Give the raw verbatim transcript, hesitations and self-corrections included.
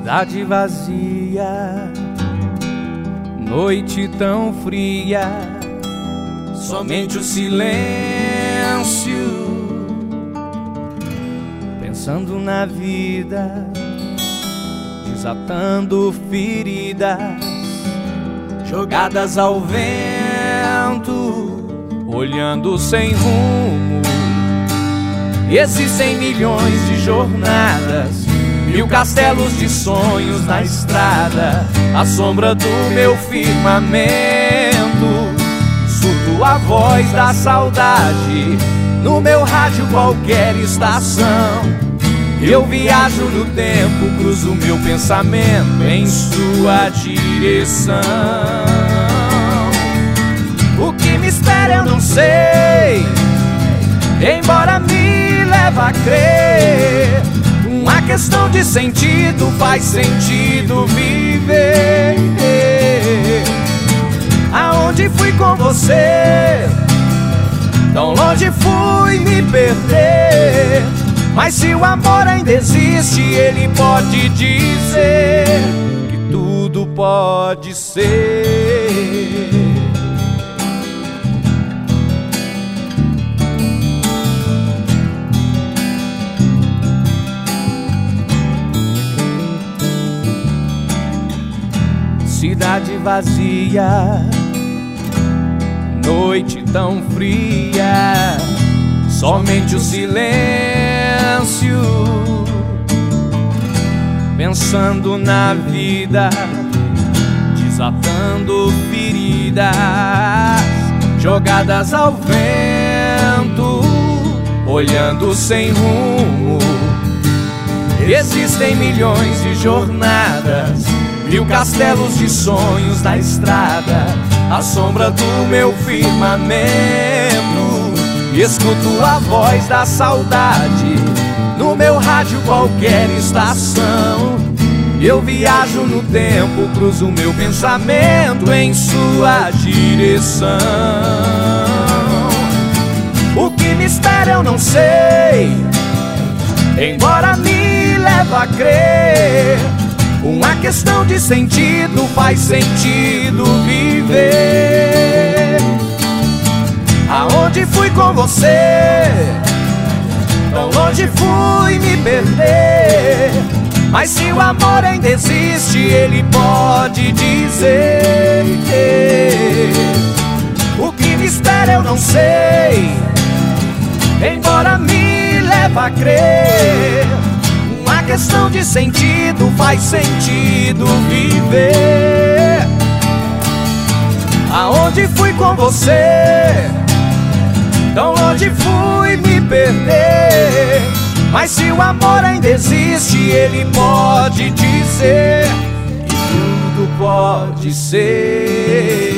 Cidade vazia, noite tão fria, somente o silêncio, pensando na vida, desatando feridas, jogadas ao vento, olhando sem rumo. E existem milhões de jornadas, mil castelos de sonhos na estrada, à sombra do meu firmamento. Escuto a voz da saudade no meu rádio, qualquer estação. Eu viajo no tempo, cruzo meu pensamento em sua direção. O que me espera eu não sei, embora me leve a crer. Uma questão de sentido, faz sentido viver. Aonde fui com você? Tão longe fui me perder. Mas se o amor ainda existe, ele pode dizer que tudo pode ser. Cidade vazia, noite tão fria, somente o silêncio, pensando na vida, desatando feridas, jogadas ao vento, olhando sem rumo. Existem milhões de jornadas, mil castelos de sonhos na estrada, à sombra do meu firmamento. Escuto a voz da saudade no meu rádio, qualquer estação. Eu viajo no tempo, cruzo meu pensamento em sua direção. O que me espera eu não sei, embora me leve a crer. Uma questão de sentido, faz sentido viver. Aonde fui com você? Tão longe fui me perder. Mas se o amor ainda existe, ele pode dizer. O que me espera eu não sei, embora me leve a crer. Uma questão de sentido, faz sentido viver. Aonde fui com você? Tão longe fui me perder. Mas se o amor ainda existe, ele pode dizer que tudo pode ser.